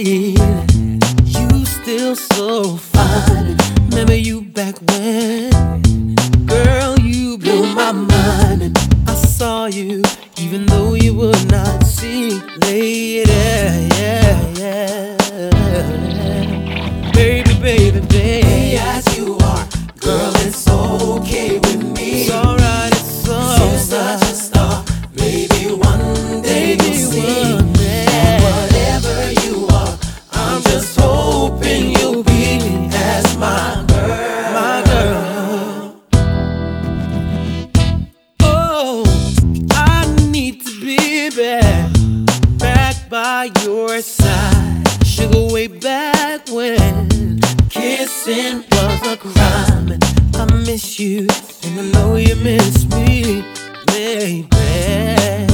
You still so fine. Remember you back when, girl, you blew my mind. And I saw you, even though you would not see, lady, yeah. Baby, baby, baby, as you are, girl, it's okay with me. It's alright, it's alright. You're such a star, maybe one day you'll see. And whatever you are, I'm just hoping you'll be as my girl, my girl. Oh, I need to be back by your side. Sugar, way back when kissing was a crime. And I miss you, and I know you miss me, baby.